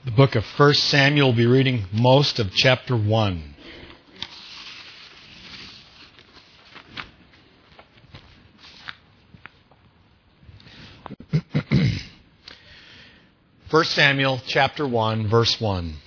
The book of 1 Samuel, we'll be reading most of chapter 1. First Samuel chapter 1, verse 1.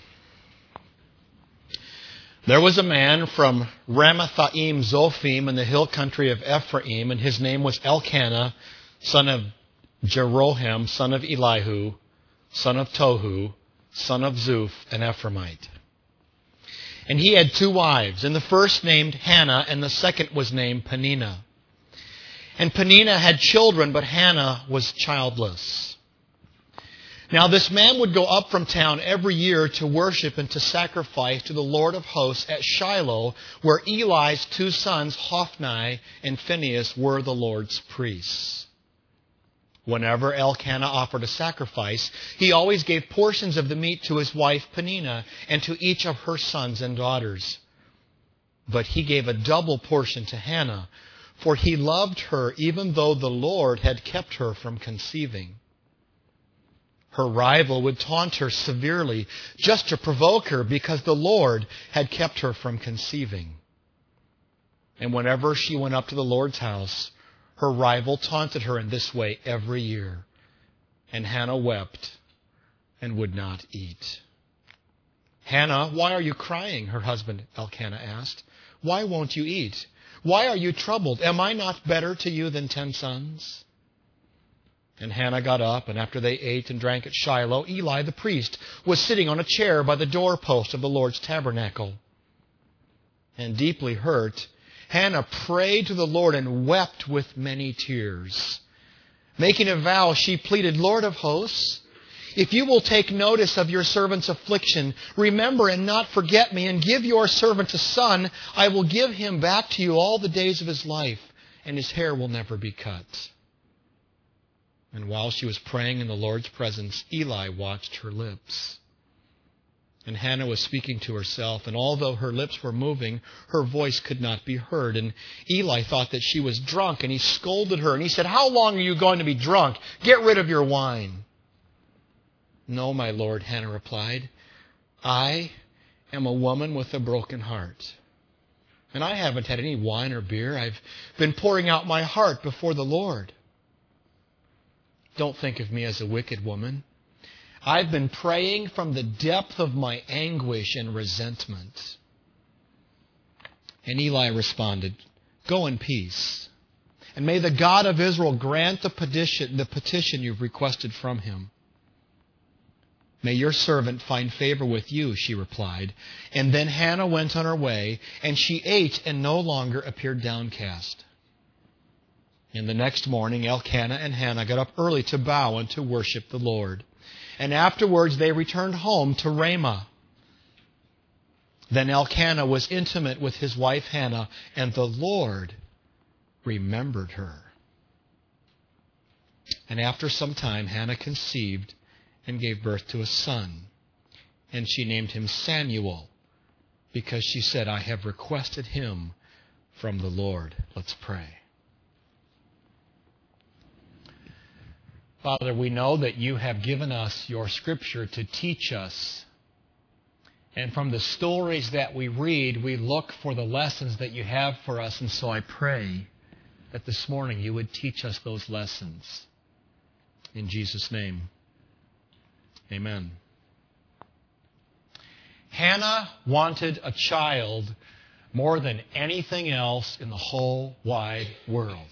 There was a man from Ramathaim Zophim in the hill country of Ephraim, and his name was Elkanah, son of Jeroham, son of Elihu, son of Tohu, son of Zuph, an Ephraimite. And he had 2 wives, and the first named Hannah, and the second was named Peninnah. And Peninnah had children, but Hannah was childless. Now this man would go up from town every year to worship and to sacrifice to the Lord of hosts at Shiloh, where Eli's 2 sons, Hophni and Phinehas, were the Lord's priests. Whenever Elkanah offered a sacrifice, he always gave portions of the meat to his wife Peninnah and to each of her sons and daughters. But he gave a double portion to Hannah, for he loved her even though the Lord had kept her from conceiving. Her rival would taunt her severely just to provoke her because the Lord had kept her from conceiving. And whenever she went up to the Lord's house, her rival taunted her in this way every year. And Hannah wept and would not eat. "Hannah, why are you crying?" her husband Elkanah asked. "Why won't you eat? Why are you troubled? Am I not better to you than 10 sons? And Hannah got up, and after they ate and drank at Shiloh, Eli the priest was sitting on a chair by the doorpost of the Lord's tabernacle. And deeply hurt, Hannah prayed to the Lord and wept with many tears. Making a vow, she pleaded, "Lord of hosts, if you will take notice of your servant's affliction, remember and not forget me, and give your servant a son, I will give him back to you all the days of his life, and his hair will never be cut." And while she was praying in the Lord's presence, Eli watched her lips. And Hannah was speaking to herself, and although her lips were moving, her voice could not be heard. And Eli thought that she was drunk, and he scolded her, and he said, "How long are you going to be drunk? Get rid of your wine." "No, my lord," Hannah replied. "I am a woman with a broken heart. And I haven't had any wine or beer. I've been pouring out my heart before the Lord. Don't think of me as a wicked woman. I've been praying from the depth of my anguish and resentment." And Eli responded, "Go in peace, and may the God of Israel grant the petition you've requested from him." "May your servant find favor with you," she replied. And then Hannah went on her way, and she ate and no longer appeared downcast. And the next morning, Elkanah and Hannah got up early to bow and to worship the Lord. And afterwards they returned home to Ramah. Then Elkanah was intimate with his wife Hannah, and the Lord remembered her. And after some time, Hannah conceived and gave birth to a son. And she named him Samuel, because she said, "I have requested him from the Lord." Let's pray. Father, we know that you have given us your Scripture to teach us. And from the stories that we read, we look for the lessons that you have for us. And so I pray that this morning you would teach us those lessons. In Jesus' name, amen. Hannah wanted a child more than anything else in the whole wide world.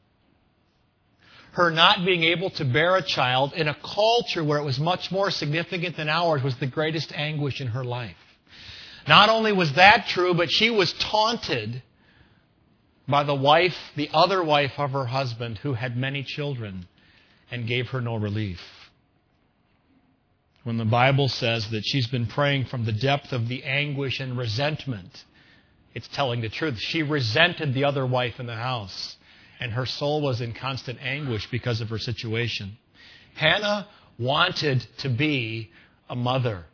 Her not being able to bear a child in a culture where it was much more significant than ours was the greatest anguish in her life. Not only was that true, but she was taunted by the other wife of her husband, who had many children and gave her no relief. When the Bible says that she's been praying from the depth of the anguish and resentment, it's telling the truth. She resented the other wife in the house, and her soul was in constant anguish because of her situation. Hannah wanted to be a mother.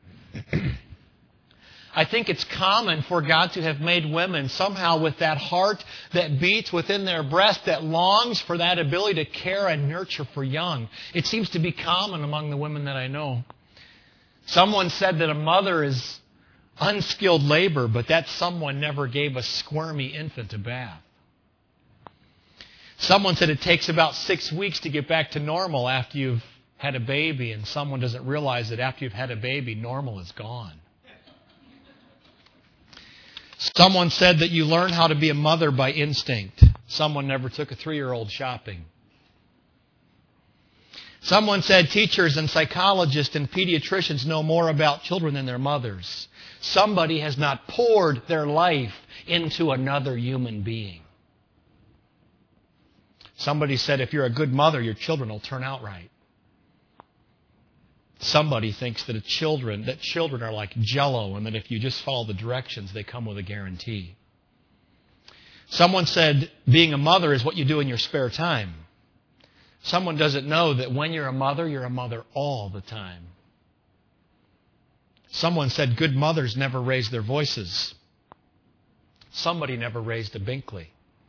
I think it's common for God to have made women somehow with that heart that beats within their breast, that longs for that ability to care and nurture for young. It seems to be common among the women that I know. Someone said that a mother is unskilled labor, but that someone never gave a squirmy infant a bath. Someone said it takes about 6 weeks to get back to normal after you've had a baby, and someone doesn't realize that after you've had a baby, normal is gone. Someone said that you learn how to be a mother by instinct. Someone never took a 3-year-old shopping. Someone said teachers and psychologists and pediatricians know more about children than their mothers. Somebody has not poured their life into another human being. Somebody said if you're a good mother, your children will turn out right. Somebody thinks that children are like Jell-O, and that if you just follow the directions, they come with a guarantee. Someone said being a mother is what you do in your spare time. Someone doesn't know that when you're a mother all the time. Someone said good mothers never raise their voices. Somebody never raised a Binkley.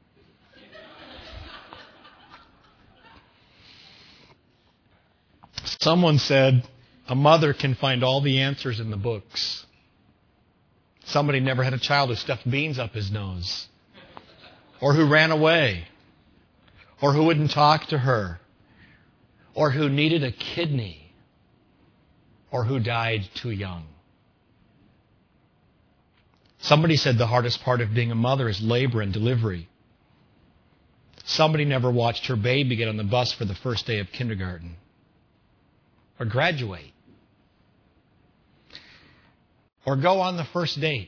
Someone said a mother can find all the answers in the books. Somebody never had a child who stuffed beans up his nose, or who ran away, or who wouldn't talk to her, or who needed a kidney, or who died too young. Somebody said the hardest part of being a mother is labor and delivery. Somebody never watched her baby get on the bus for the first day of kindergarten, or graduate, or go on the first date,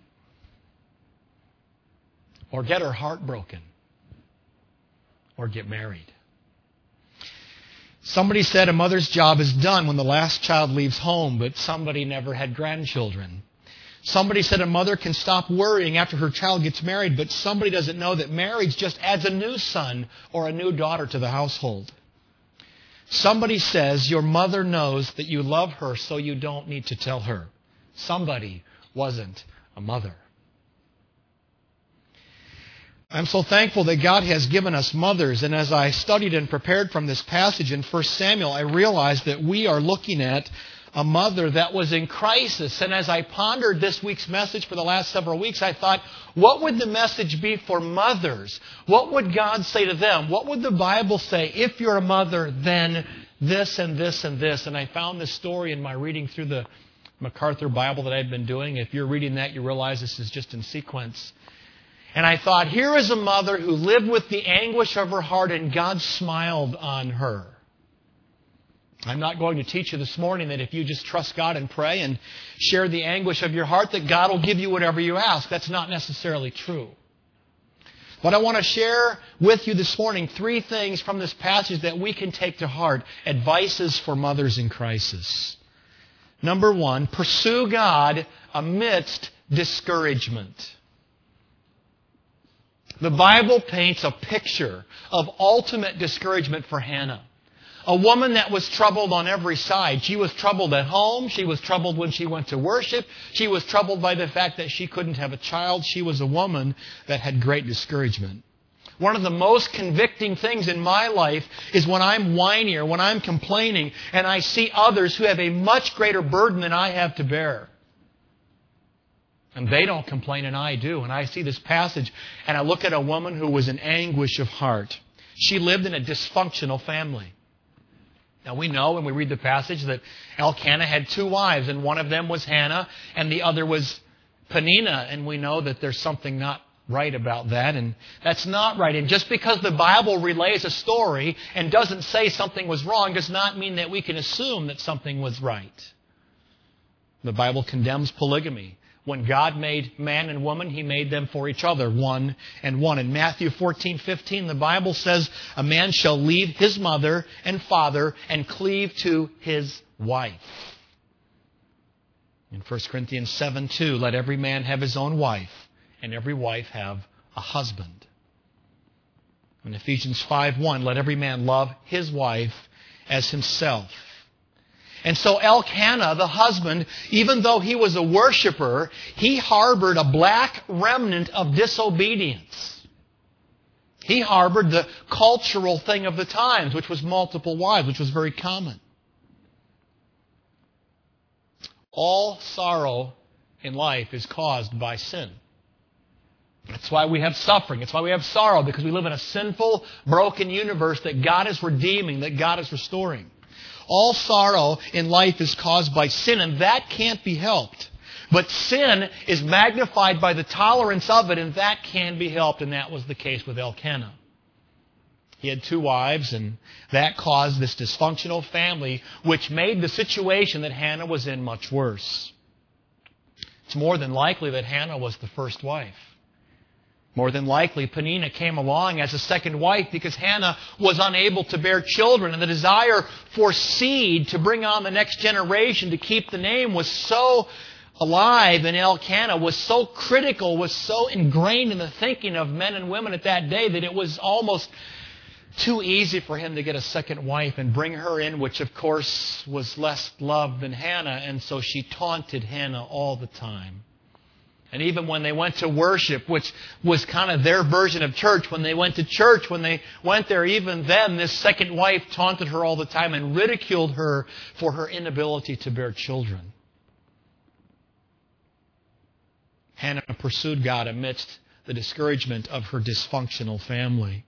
or get her heart broken, or get married. Somebody said a mother's job is done when the last child leaves home, but somebody never had grandchildren. Somebody said a mother can stop worrying after her child gets married, but somebody doesn't know that marriage just adds a new son or a new daughter to the household. Somebody says your mother knows that you love her, so you don't need to tell her. Somebody wasn't a mother. I'm so thankful that God has given us mothers, and as I studied and prepared from this passage in 1 Samuel, I realized that we are looking at a mother that was in crisis. And as I pondered this week's message for the last several weeks, I thought, what would the message be for mothers? What would God say to them? What would the Bible say? If you're a mother, then this and this and this. And I found this story in my reading through the MacArthur Bible that I'd been doing. If you're reading that, you realize this is just in sequence. And I thought, here is a mother who lived with the anguish of her heart, and God smiled on her. I'm not going to teach you this morning that if you just trust God and pray and share the anguish of your heart, that God will give you whatever you ask. That's not necessarily true. But I want to share with you this morning 3 things from this passage that we can take to heart, advices for mothers in crisis. Number 1, pursue God amidst discouragement. The Bible paints a picture of ultimate discouragement for Hannah. A woman that was troubled on every side. She was troubled at home. She was troubled when she went to worship. She was troubled by the fact that she couldn't have a child. She was a woman that had great discouragement. One of the most convicting things in my life is when I'm whiny or when I'm complaining and I see others who have a much greater burden than I have to bear. And they don't complain and I do. And I see this passage and I look at a woman who was in anguish of heart. She lived in a dysfunctional family. Now we know when we read the passage that Elkanah had 2 wives, and one of them was Hannah and the other was Peninnah. And we know that there's something not right about that, and that's not right. And just because the Bible relays a story and doesn't say something was wrong does not mean that we can assume that something was right. The Bible condemns polygamy. When God made man and woman, He made them for each other, one and one. In Matthew 14:15, the Bible says, a man shall leave his mother and father and cleave to his wife. In 1 Corinthians 7:2, let every man have his own wife, and every wife have a husband. In Ephesians 5:1, let every man love his wife as himself. And so Elkanah, the husband, even though he was a worshiper, he harbored a black remnant of disobedience. He harbored the cultural thing of the times, which was multiple wives, which was very common. All sorrow in life is caused by sin. That's why we have suffering. It's why we have sorrow, because we live in a sinful, broken universe that God is redeeming, that God is restoring. All sorrow in life is caused by sin, and that can't be helped. But sin is magnified by the tolerance of it, and that can be helped, and that was the case with Elkanah. He had 2 wives, and that caused this dysfunctional family, which made the situation that Hannah was in much worse. It's more than likely that Hannah was the first wife. More than likely, Peninnah came along as a second wife because Hannah was unable to bear children, and the desire for seed to bring on the next generation, to keep the name, was so alive in Elkanah, was so critical, was so ingrained in the thinking of men and women at that day that it was almost too easy for him to get a second wife and bring her in, which of course was less loved than Hannah, and so she taunted Hannah all the time. And even when they went to worship, which was kind of their version of church, when they went to church, when they went there, even then, this second wife taunted her all the time and ridiculed her for her inability to bear children. Hannah pursued God amidst the discouragement of her dysfunctional family.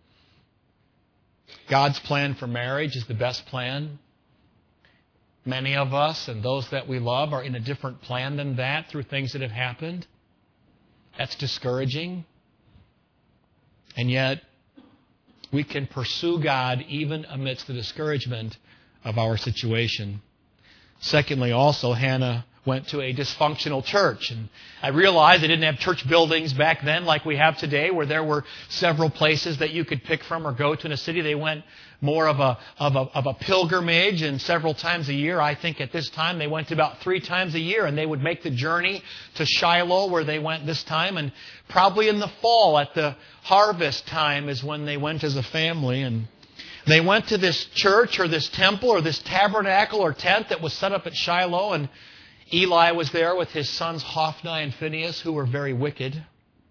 God's plan for marriage is the best plan. Many of us and those that we love are in a different plan than that through things that have happened. That's discouraging. And yet, we can pursue God even amidst the discouragement of our situation. Secondly, also, Hannah went to a dysfunctional church. And I realized they didn't have church buildings back then like we have today, where there were several places that you could pick from or go to in a city. They went more of a pilgrimage, and several times a year. I think at this time they went about 3 times a year, and they would make the journey to Shiloh, where they went this time. And probably in the fall, at the harvest time, is when they went as a family. And they went to this church or this temple or this tabernacle or tent that was set up at Shiloh, and Eli was there with his sons Hophni and Phinehas, who were very wicked.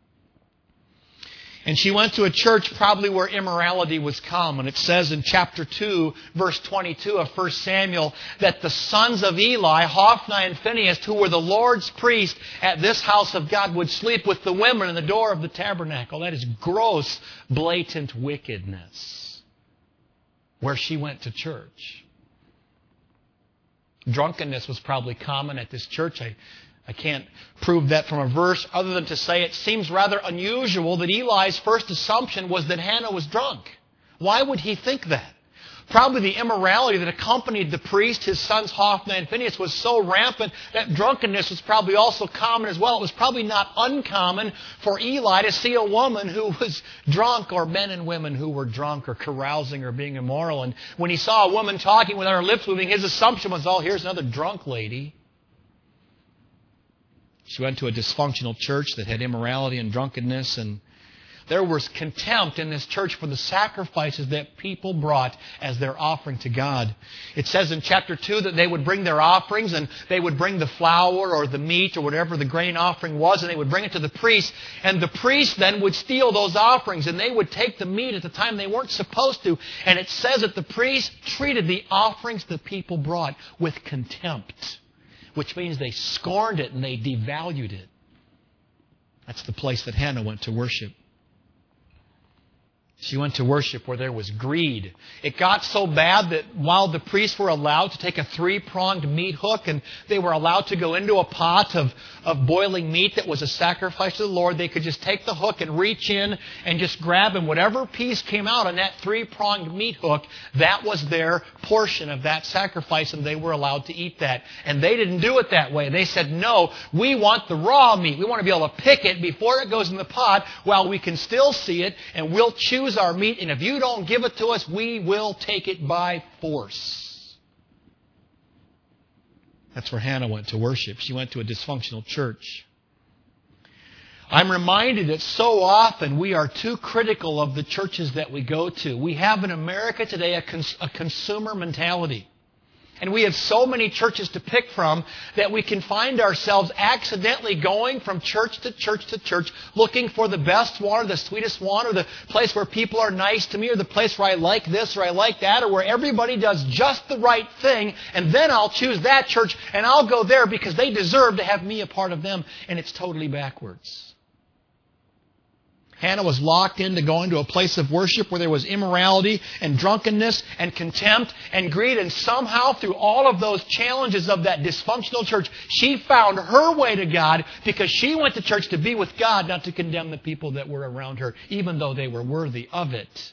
And she went to a church probably where immorality was common. It says in chapter 2, verse 22 of 1 Samuel, that the sons of Eli, Hophni and Phinehas, who were the Lord's priests at this house of God, would sleep with the women in the door of the tabernacle. That is gross, blatant wickedness. Where she went to church. Drunkenness was probably common at this church. I can't prove that from a verse other than to say it seems rather unusual that Eli's first assumption was that Hannah was drunk. Why would he think that? Probably the immorality that accompanied the priest, his sons Hophni and Phinehas, was so rampant that drunkenness was probably also common as well. It was probably not uncommon for Eli to see a woman who was drunk, or men and women who were drunk or carousing or being immoral. And when he saw a woman talking with her lips moving, his assumption was, oh, here's another drunk lady. She went to a dysfunctional church that had immorality and drunkenness, and there was contempt in this church for the sacrifices that people brought as their offering to God. It says in chapter 2 that they would bring their offerings, and they would bring the flour or the meat or whatever the grain offering was, and they would bring it to the priest. And the priest then would steal those offerings, and they would take the meat at the time they weren't supposed to. And it says that the priest treated the offerings the people brought with contempt, which means they scorned it and they devalued it. That's the place that Hannah went to worship. She went to worship where there was greed. It got so bad that while the priests were allowed to take a 3-pronged meat hook and they were allowed to go into a pot of boiling meat that was a sacrifice to the Lord, they could just take the hook and reach in and just grab, and whatever piece came out on that 3-pronged meat hook, that was their portion of that sacrifice, and they were allowed to eat that. And they didn't do it that way. They said, no, we want the raw meat. We want to be able to pick it before it goes in the pot while we can still see it, and we'll choose our meat, and if you don't give it to us, we will take it by force. That's where Hannah went to worship. She went to a dysfunctional church. I'm reminded that so often we are too critical of the churches that we go to. We have in America today a consumer mentality. And we have so many churches to pick from that we can find ourselves accidentally going from church to church to church, looking for the best one or the sweetest one or the place where people are nice to me or the place where I like this or I like that or where everybody does just the right thing, and then I'll choose that church and I'll go there because they deserve to have me a part of them. And it's totally backwards. Hannah was locked into going to a place of worship where there was immorality and drunkenness and contempt and greed. And somehow through all of those challenges of that dysfunctional church, she found her way to God because she went to church to be with God, not to condemn the people that were around her, even though they were worthy of it.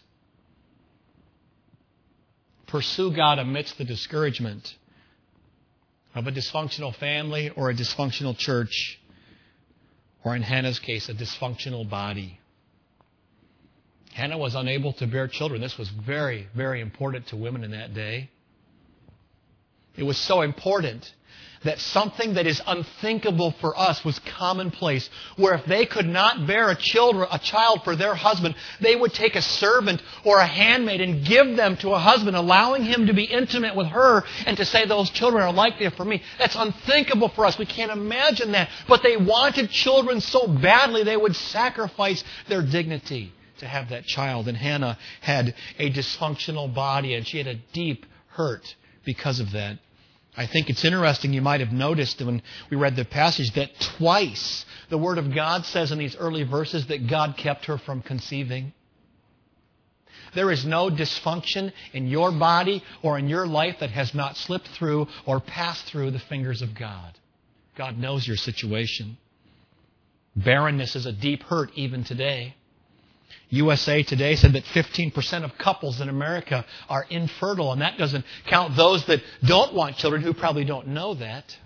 Pursue God amidst the discouragement of a dysfunctional family or a dysfunctional church, or in Hannah's case, a dysfunctional body. Hannah was unable to bear children. This was very, very important to women in that day. It was so important that something that is unthinkable for us was commonplace, where if they could not bear a child for their husband, they would take a servant or a handmaid and give them to a husband, allowing him to be intimate with her and to say those children are like they're for me. That's unthinkable for us. We can't imagine that. But they wanted children so badly they would sacrifice their dignity to have that child. And Hannah had a dysfunctional body, and she had a deep hurt because of that. I think it's interesting, you might have noticed when we read the passage, that twice the Word of God says in these early verses that God kept her from conceiving. There is no dysfunction in your body or in your life that has not slipped through or passed through the fingers of God. God knows your situation. Barrenness is a deep hurt even today. USA Today said that 15% of couples in America are infertile, and that doesn't count those that don't want children who probably don't know that.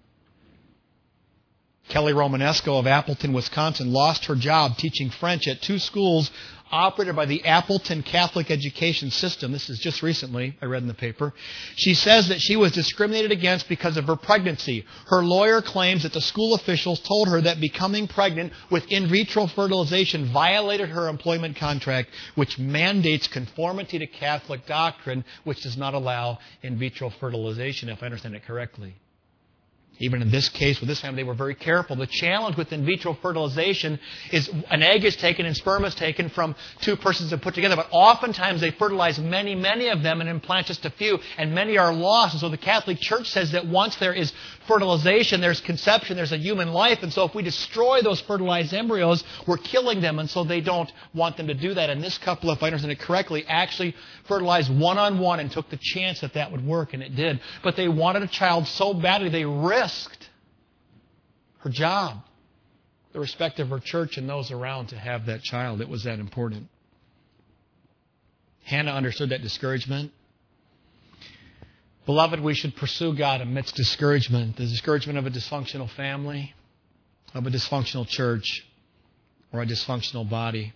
Kelly Romanesco of Appleton, Wisconsin, lost her job teaching French at 2 schools operated by the Appleton Catholic Education System. This is just recently, I read in the paper. She says that she was discriminated against because of her pregnancy. Her lawyer claims that the school officials told her that becoming pregnant with in vitro fertilization violated her employment contract, which mandates conformity to Catholic doctrine, which does not allow in vitro fertilization, if I understand it correctly. Even in this case, with this family, they were very careful. The challenge with in vitro fertilization is an egg is taken and sperm is taken from 2 persons and put together. But oftentimes they fertilize many, many of them and implant just a few, and many are lost. And so the Catholic Church says that once there is fertilization, there's conception, there's a human life. And so if we destroy those fertilized embryos, we're killing them. And so they don't want them to do that. And this couple, if I understand it correctly, actually fertilized one-on-one and took the chance that that would work, and it did. But they wanted a child so badly, they risked her job, the respect of her church and those around to have that child. It was that important. Hannah understood that discouragement. Beloved, we should pursue God amidst discouragement, the discouragement of a dysfunctional family, of a dysfunctional church, or a dysfunctional body.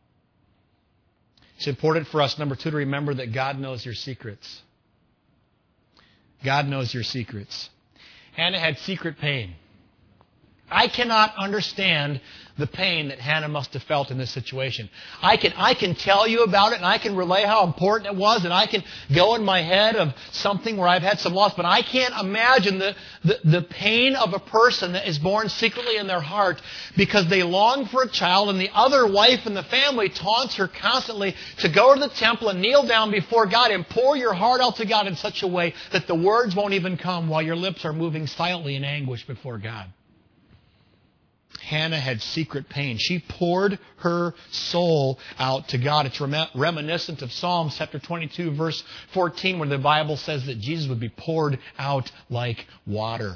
It's important for us, number 2, to remember that God knows your secrets. God knows your secrets. Hannah had secret pain. I cannot understand the pain that Hannah must have felt in this situation. I can tell you about it, and I can relay how important it was, and I can go in my head of something where I've had some loss, but I can't imagine the pain of a person that is born secretly in their heart because they long for a child, and the other wife in the family taunts her constantly to go to the temple and kneel down before God and pour your heart out to God in such a way that the words won't even come while your lips are moving silently in anguish before God. Hannah had secret pain. She poured her soul out to God. It's reminiscent of Psalms chapter 22, verse 14, where the Bible says that Jesus would be poured out like water.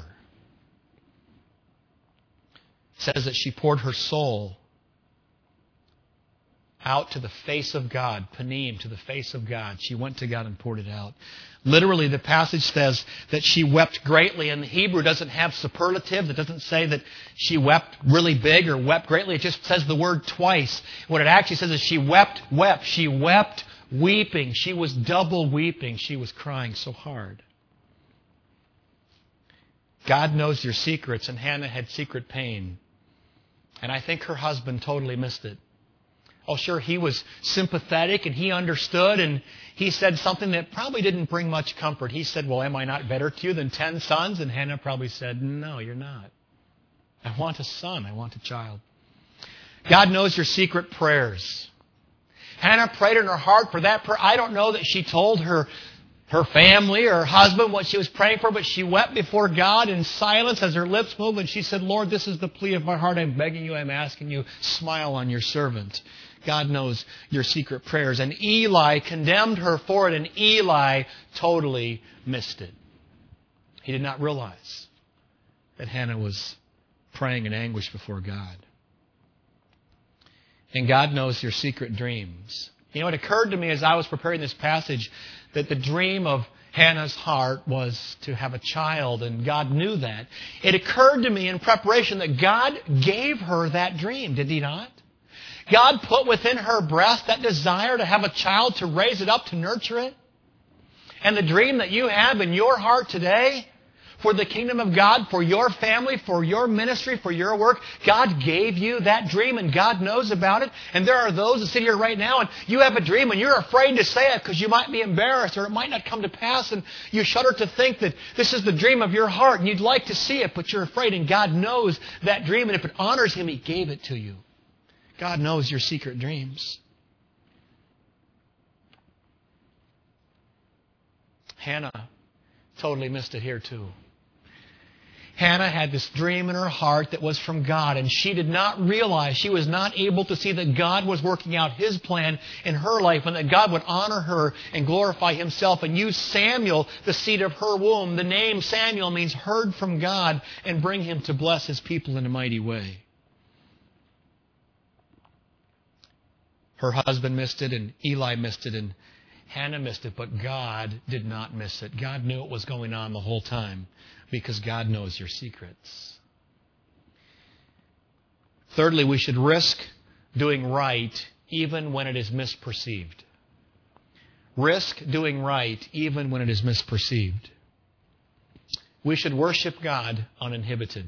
It says that she poured her soul out to the face of God, panim, to the face of God. She went to God and poured it out. Literally, the passage says that she wept greatly. And the Hebrew doesn't have superlative. It doesn't say that she wept really big or wept greatly. It just says the word twice. What it actually says is she wept. She wept weeping. She was double weeping. She was crying so hard. God knows your secrets, and Hannah had secret pain. And I think her husband totally missed it. Oh, sure, he was sympathetic and he understood, and he said something that probably didn't bring much comfort. He said, well, am I not better to you than 10 sons? And Hannah probably said, no, you're not. I want a son. I want a child. God knows your secret prayers. Hannah prayed in her heart for that prayer. I don't know that she told her family or her husband what she was praying for, but she wept before God in silence as her lips moved, and she said, Lord, this is the plea of my heart. I'm begging you, I'm asking you, smile on your servant. God knows your secret prayers. And Eli condemned her for it, and Eli totally missed it. He did not realize that Hannah was praying in anguish before God. And God knows your secret dreams. You know, it occurred to me as I was preparing this passage that the dream of Hannah's heart was to have a child, and God knew that. It occurred to me in preparation that God gave her that dream, did He not? God put within her breast that desire to have a child, to raise it up, to nurture it. And the dream that you have in your heart today for the kingdom of God, for your family, for your ministry, for your work, God gave you that dream and God knows about it. And there are those that sit here right now and you have a dream and you're afraid to say it because you might be embarrassed or it might not come to pass, and you shudder to think that this is the dream of your heart and you'd like to see it, but you're afraid, and God knows that dream, and if it honors Him, He gave it to you. God knows your secret dreams. Hannah totally missed it here too. Hannah had this dream in her heart that was from God, and she did not realize, she was not able to see that God was working out His plan in her life and that God would honor her and glorify Himself and use Samuel, the seed of her womb. The name Samuel means heard from God, and bring him to bless His people in a mighty way. Her husband missed it, and Eli missed it, and Hannah missed it, but God did not miss it. God knew what was going on the whole time, because God knows your secrets. Thirdly, we should risk doing right even when it is misperceived. Risk doing right even when it is misperceived. We should worship God uninhibited.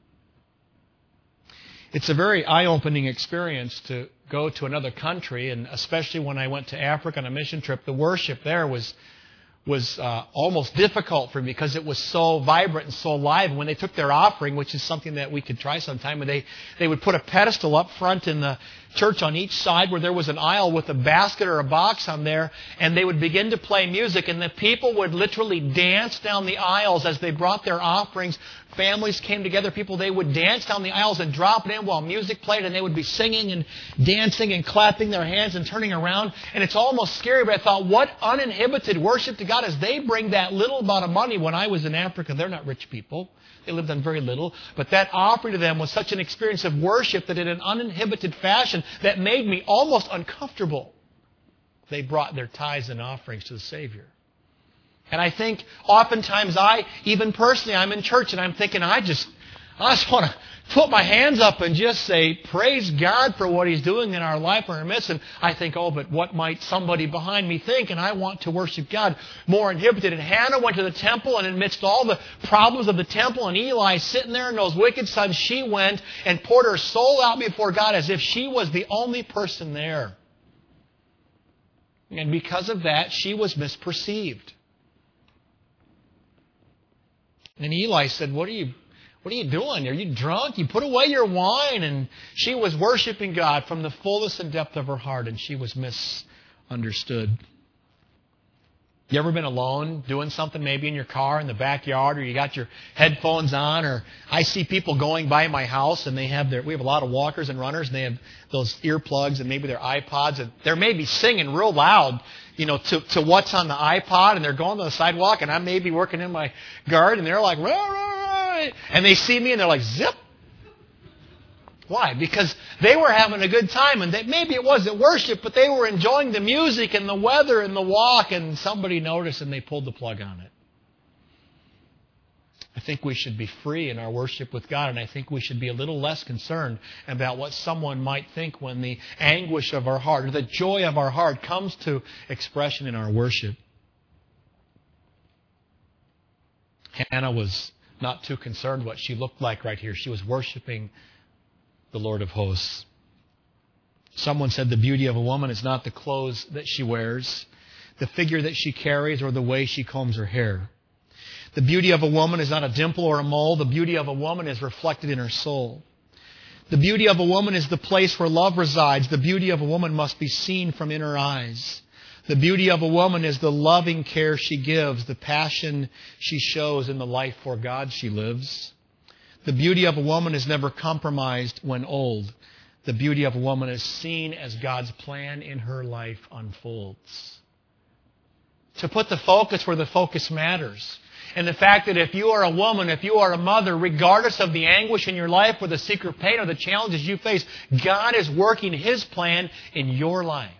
It's a very eye-opening experience to go to another country, and especially when I went to Africa on a mission trip, the worship there was almost difficult for me because it was so vibrant and so alive. And when they took their offering, which is something that we could try sometime, and they would put a pedestal up front in the church on each side where there was an aisle with a basket or a box on there, and they would begin to play music, and the people would literally dance down the aisles as they brought their offerings. Families came together, people, they would dance down the aisles and drop it in while music played, and they would be singing and dancing and clapping their hands and turning around. And it's almost scary, but I thought, what uninhibited worship to God as they bring that little amount of money. When I was in Africa, they're not rich people. They lived on very little. But that offering to them was such an experience of worship that in an uninhibited fashion that made me almost uncomfortable. They brought their tithes and offerings to the Savior. And I think oftentimes even personally, I'm in church and I'm thinking, I just want to put my hands up and just say, praise God for what He's doing in our life or our midst. And I think, oh, but what might somebody behind me think? And I want to worship God more inhibited. And Hannah went to the temple, and amidst all the problems of the temple and Eli sitting there and those wicked sons, she went and poured her soul out before God as if she was the only person there. And because of that, she was misperceived. And Eli said, What are you doing? Are you drunk? You put away your wine. And she was worshiping God from the fullest and depth of her heart, and she was misunderstood. You ever been alone doing something, maybe in your car, in the backyard, or you got your headphones on? Or I see people going by my house, and we have a lot of walkers and runners, and they have those earplugs and maybe their iPods, and they're maybe singing real loud, to what's on the iPod, and they're going to the sidewalk, and I'm maybe working in my garden, and they're like, rah, rah, rah, and they see me, and they're like, zip. Why? Because they were having a good time, and maybe it wasn't worship, but they were enjoying the music and the weather and the walk, and somebody noticed and they pulled the plug on it. I think we should be free in our worship with God, and I think we should be a little less concerned about what someone might think when the anguish of our heart or the joy of our heart comes to expression in our worship. Hannah was not too concerned what she looked like right here. She was worshiping the Lord of hosts. Someone said the beauty of a woman is not the clothes that she wears, the figure that she carries, or the way she combs her hair. The beauty of a woman is not a dimple or a mole. The beauty of a woman is reflected in her soul. The beauty of a woman is the place where love resides. The beauty of a woman must be seen from in her eyes. The beauty of a woman is the loving care she gives, the passion she shows, and the life for God she lives. The beauty of a woman is never compromised when old. The beauty of a woman is seen as God's plan in her life unfolds. To put the focus where the focus matters. And the fact that if you are a woman, if you are a mother, regardless of the anguish in your life or the secret pain or the challenges you face, God is working His plan in your life.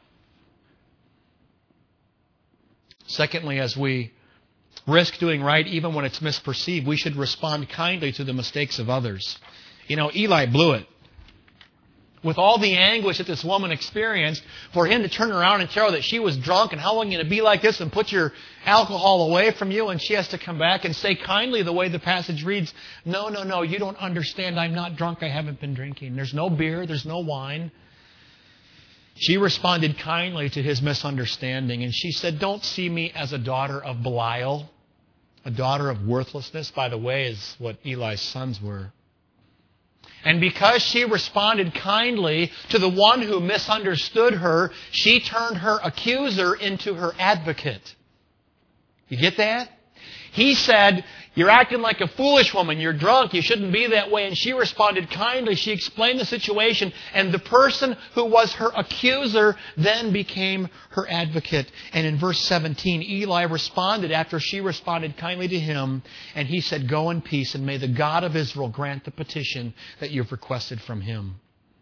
Secondly, as we risk doing right even when it's misperceived, we should respond kindly to the mistakes of others. You know, Eli blew it. With all the anguish that this woman experienced, for him to turn around and tell her that she was drunk and how long are you going to be like this and put your alcohol away from you, and she has to come back and say kindly the way the passage reads, no, you don't understand. I'm not drunk. I haven't been drinking. There's no beer. There's no wine. She responded kindly to his misunderstanding, and she said, don't see me as a daughter of Belial, a daughter of worthlessness, by the way, is what Eli's sons were. And because she responded kindly to the one who misunderstood her, she turned her accuser into her advocate. You get that? He said, you're acting like a foolish woman. You're drunk. You shouldn't be that way. And she responded kindly. She explained the situation. And the person who was her accuser then became her advocate. And in verse 17, Eli responded after she responded kindly to him. And he said, go in peace, and may the God of Israel grant the petition that you've requested from Him.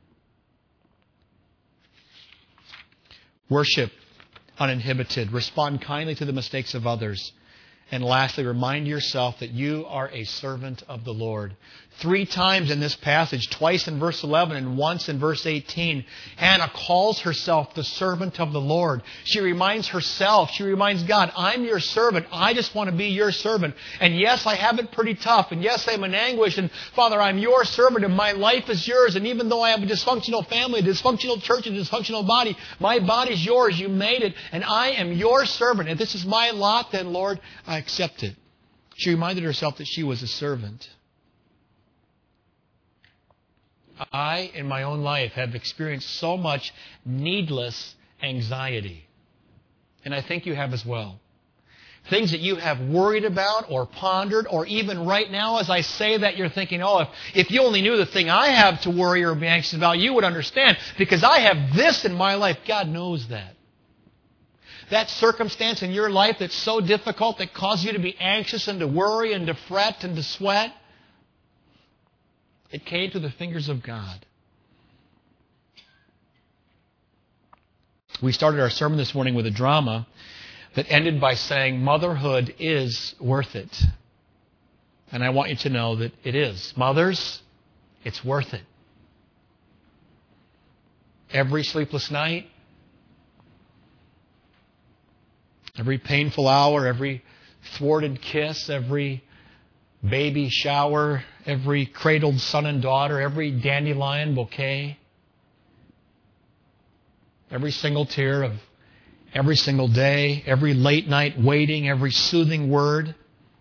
Worship uninhibited. Respond kindly to the mistakes of others. And lastly, remind yourself that you are a servant of the Lord. 3 times in this passage, twice in verse 11 and once in verse 18, Hannah calls herself the servant of the Lord. She reminds herself, she reminds God, I'm your servant. I just want to be your servant. And yes, I have it pretty tough. And yes, I'm in anguish. And Father, I'm your servant and my life is yours. And even though I have a dysfunctional family, a dysfunctional church, a dysfunctional body, my body's yours. You made it. And I am your servant. And this is my lot, then, Lord, I accept it. She reminded herself that she was a servant. I, in my own life, have experienced so much needless anxiety. And I think you have as well. Things that you have worried about or pondered, or even right now as I say that, you're thinking, oh, if you only knew the thing I have to worry or be anxious about, you would understand. Because I have this in my life. God knows that. That circumstance in your life that's so difficult that causes you to be anxious and to worry and to fret and to sweat, it came to the fingers of God. We started our sermon this morning with a drama that ended by saying motherhood is worth it. And I want you to know that it is. Mothers, it's worth it. Every sleepless night, every painful hour, every thwarted kiss, every baby shower, every cradled son and daughter, every dandelion bouquet, every single tear of every single day, every late night waiting, every soothing word,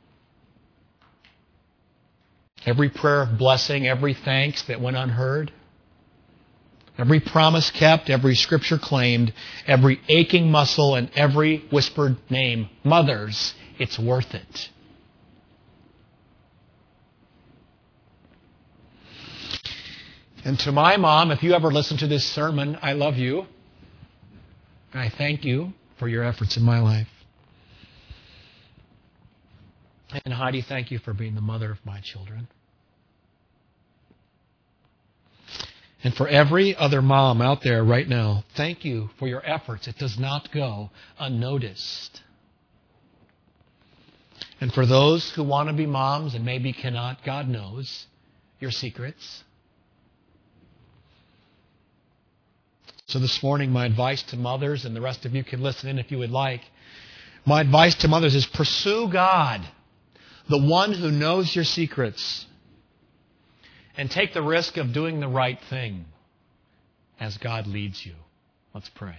every prayer of blessing, every thanks that went unheard, every promise kept, every scripture claimed, every aching muscle, and every whispered name. Mothers, it's worth it. And to my mom, if you ever listen to this sermon, I love you. And I thank you for your efforts in my life. And Heidi, thank you for being the mother of my children. And for every other mom out there right now, thank you for your efforts. It does not go unnoticed. And for those who want to be moms and maybe cannot, God knows your secrets. So this morning, my advice to mothers, and the rest of you can listen in if you would like, my advice to mothers is pursue God, the one who knows your secrets, and take the risk of doing the right thing. as God leads you. Let's pray.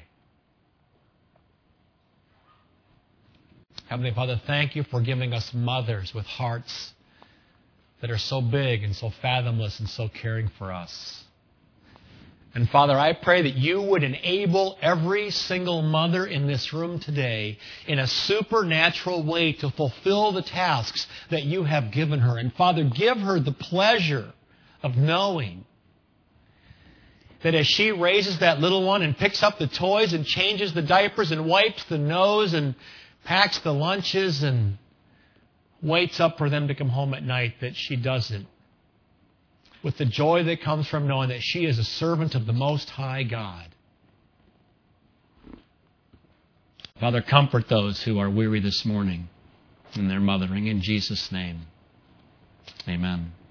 Heavenly Father, thank you for giving us mothers with hearts that are so big and so fathomless and so caring for us. And Father, I pray that you would enable every single mother in this room today in a supernatural way to fulfill the tasks that you have given her. And Father, give her the pleasure of knowing that as she raises that little one and picks up the toys and changes the diapers and wipes the nose and packs the lunches and waits up for them to come home at night, that she does it with the joy that comes from knowing that she is a servant of the Most High God. Father, comfort those who are weary this morning in their mothering. In Jesus' name, amen.